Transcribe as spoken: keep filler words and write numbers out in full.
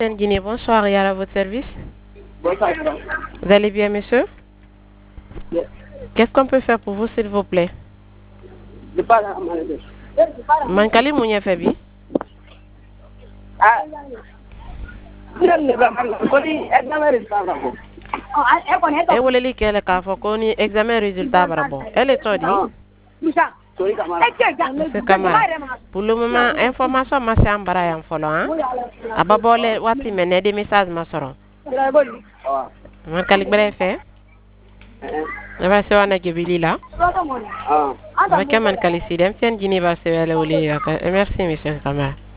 Guinée, bonsoir et à votre service. Bonsoir. Vous allez bien, monsieur? Yes. Qu'est-ce qu'on peut faire pour vous, s'il vous plaît? Je parle à Maladé. Mankali Mounia Fabi. Ah. E woleli kele k'a fɔ ko ni examen résultat bara bɔ. Elle est tɔ di? C'est Kamara. Pour le moment, information ma se an bara yan fɔlɔ han. A ba bɔle waati mɛ ne de message ma sɔrɔ. Mankali gbɛrɛ fɛ. Ne b'a se wa na jebili la. Ma kɛ Mankali si denmisɛnnin Guinée b'a sɛbɛn wele. Merci monsieur Kamara.